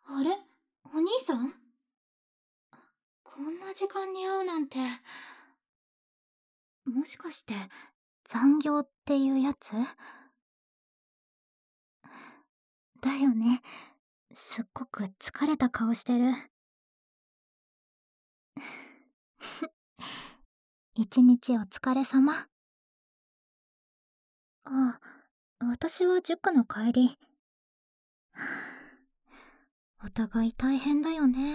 あれ、お兄さん？こんな時間に会うなんて。もしかして残業っていうやつだよね。すっごく疲れた顔してる。一日お疲れ様。あ、私は塾の帰り。お互い大変だよね。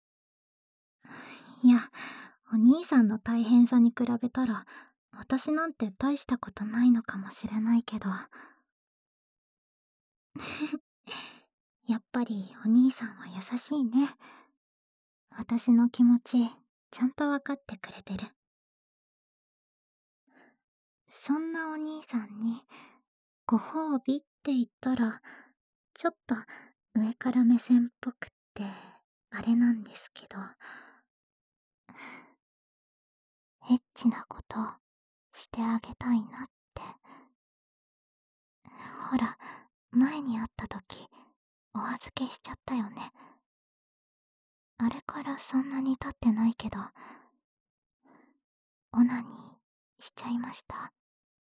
いや、お兄さんの大変さに比べたら私なんて大したことないのかもしれないけど。やっぱりお兄さんは優しいね。私の気持ちちゃんと分かってくれてる。そんなお兄さんにご褒美って言ったらちょっと上から目線っぽくってあれなんですけど、エッチなことしてあげたいなって。ほら、前に会った時お預けしちゃったよね。あれからそんなに経ってないけど、オナニーしちゃいました。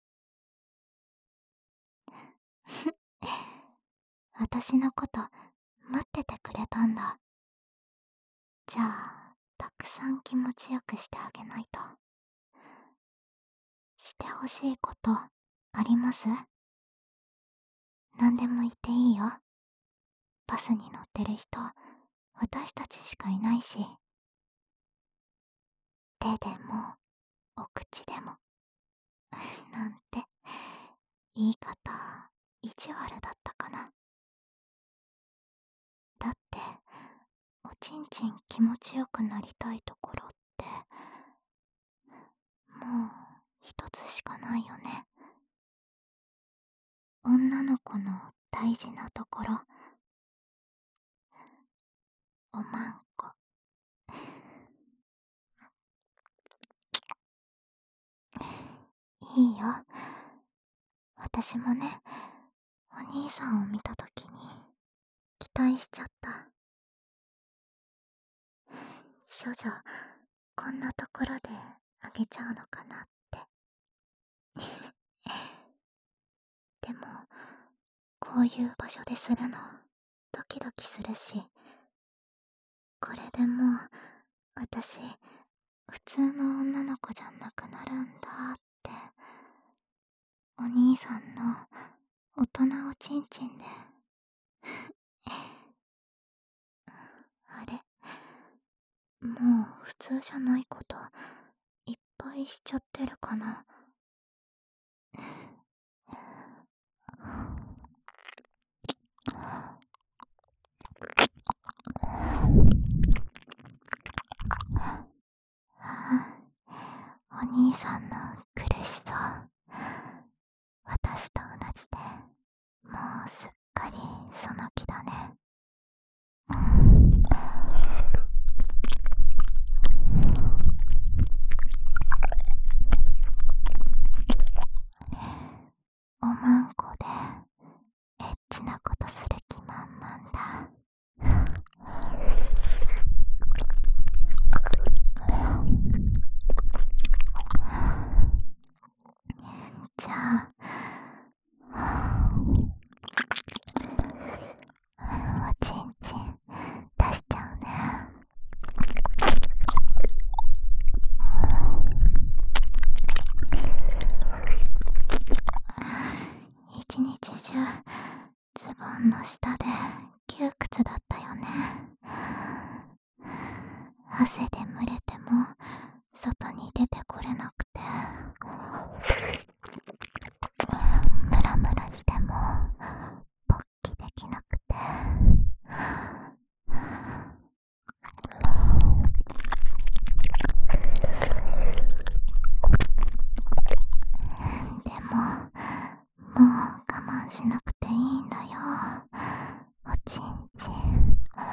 私のこと待っててくれたんだ。じゃあたくさん気持ちよくしてあげないと。してほしいことあります？何でも言っていいよ。バスに乗ってる人私たちしかいないし、手でもお口でもなんて言い方意地悪だったかな。だっておちんちん気持ちよくなりたいところってもう一つしかないよね。女の子の大事なところ、おまんこ。いいよ。私もね、お兄さんを見たときに期待しちゃった。少女こんなところであげちゃうのかなって。でもこういう場所でするのドキドキするし、これでもう私普通の女の子じゃなくなるんだって。お兄さんの大人おちんちんであれ、もう普通じゃないこといっぱいしちゃってるかな。お兄さんの苦しそう、私と同じでもうすっかりその気だね。おまんこでエッチなことする気満々だ。じゃあおちんちん出しちゃうね。一日中ズボンの下で窮屈だったよね。汗で蒸れても外に出てこれなくて、ムラムラしても勃起できなくて、でももう我慢しなくていいんだよ。おちんちん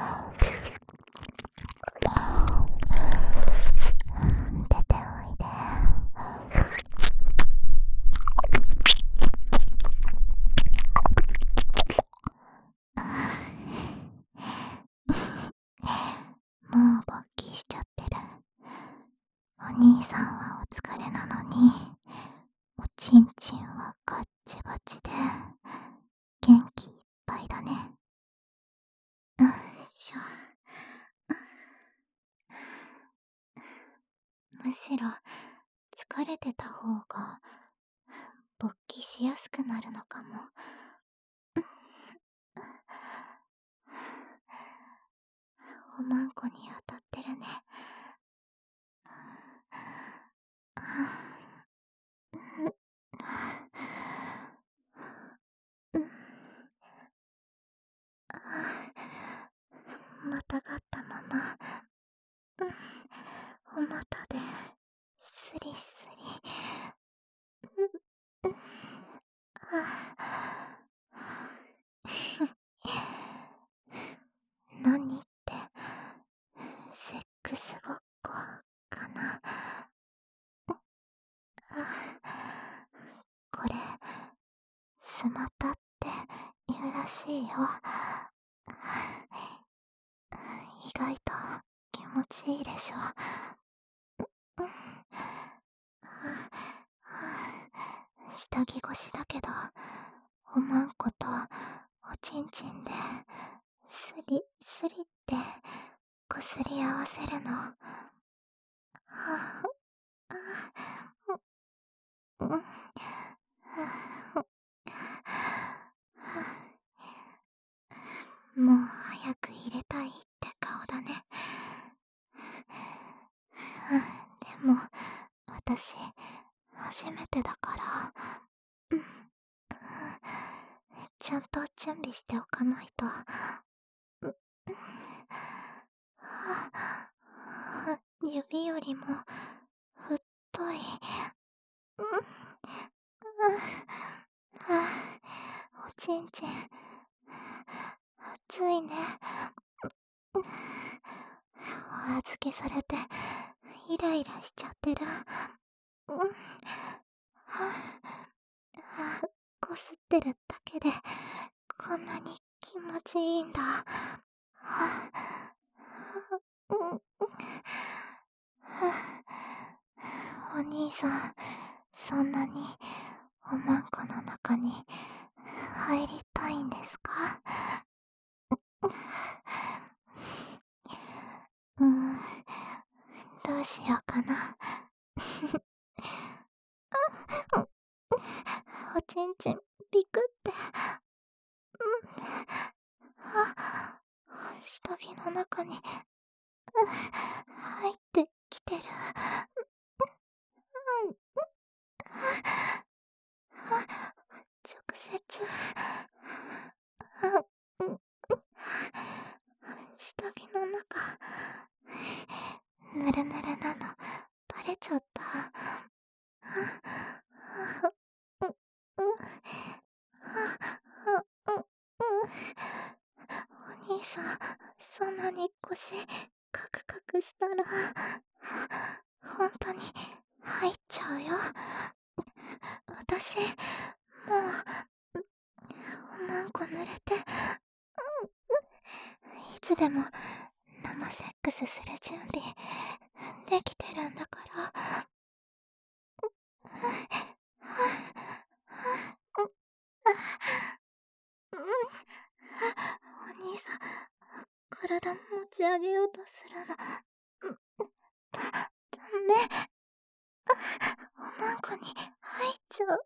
出ておいで。 兄さんはお疲れなのに、おちんちんはガッチガチで、元気いっぱいだね。よいしょ。むしろ、疲れてた方が、勃起しやすくなるのかも。おまんこに当たってるね。またがったまま、お股で、スリスリ。何って、セックスごっこかな。これ、スマタって言うらしいよ。意外と気持ちいいでしょ。下着越しだけど、おまんことおちんちんで、スリスリってこすり合わせるの。もう早く入れたいって顔だね。でも、私、初めてだから、ちゃんと準備しておかないと。指よりも、太い。おちんちん、熱いね。お預けされて、イライラしちゃってる。こすってるだけで、こんなに気持ちいいんだ。お兄さん、そんなにおまんこの中に入りたいんですか？どうしようかな。おちんちんビクって。下着の中に入ってきてる。直接下着の中ぬるぬるなのバレちゃった。お兄さん、そんなに腰カクカクしたら本当に入っちゃうよ。私、もうおまんこ濡れて、いつでも生セックスする準備できてるんだから。お兄さん、体持ち上げようとするの。ダメ。おまんこに入っちゃう。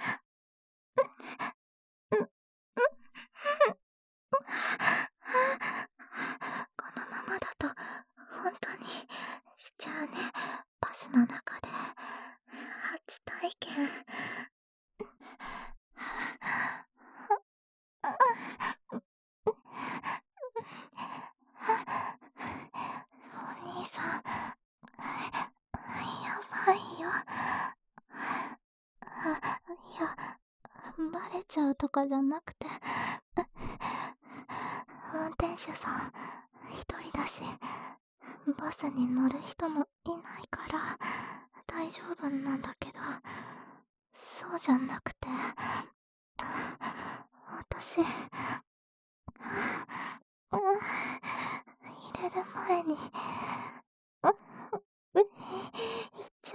このままだと本当にしちゃうね。バスの中で初体験。お兄さん、やばいよ。いや、バレちゃうとかじゃなくて、運転手さん一人だし、バスに乗る人もいないから大丈夫なんだけど、そうじゃなくて、私、入れる前に、行っち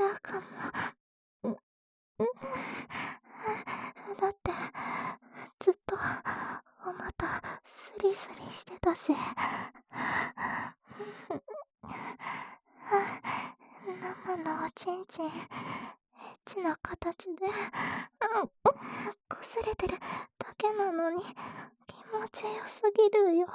してたし、生のおちんちん、エッチな形で、擦れてるだけなのに気持ちよすぎるよ。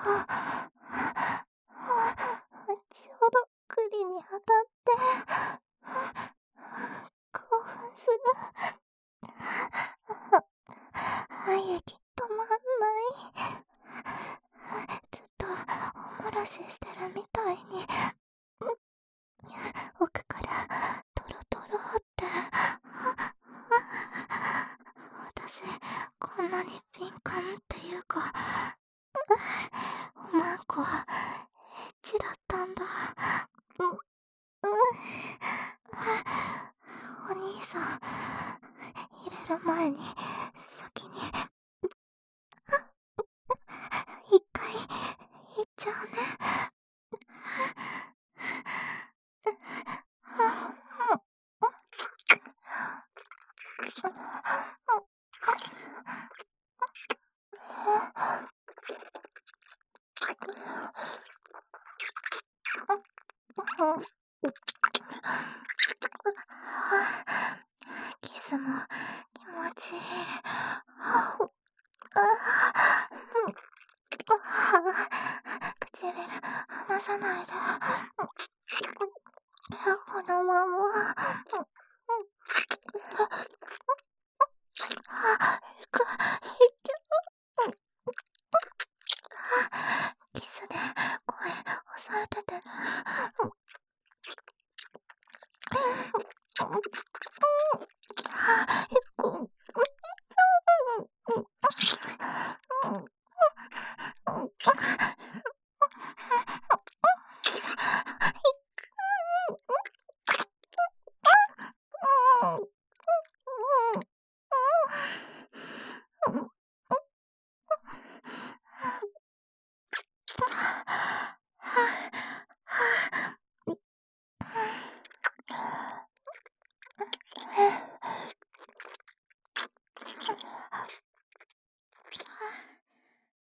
ちょうど栗に当たって興奮する。肺液止まんない。ずっとおもらししてるみたいに奥からトロトロって私こんなに敏感っていうかおまんこ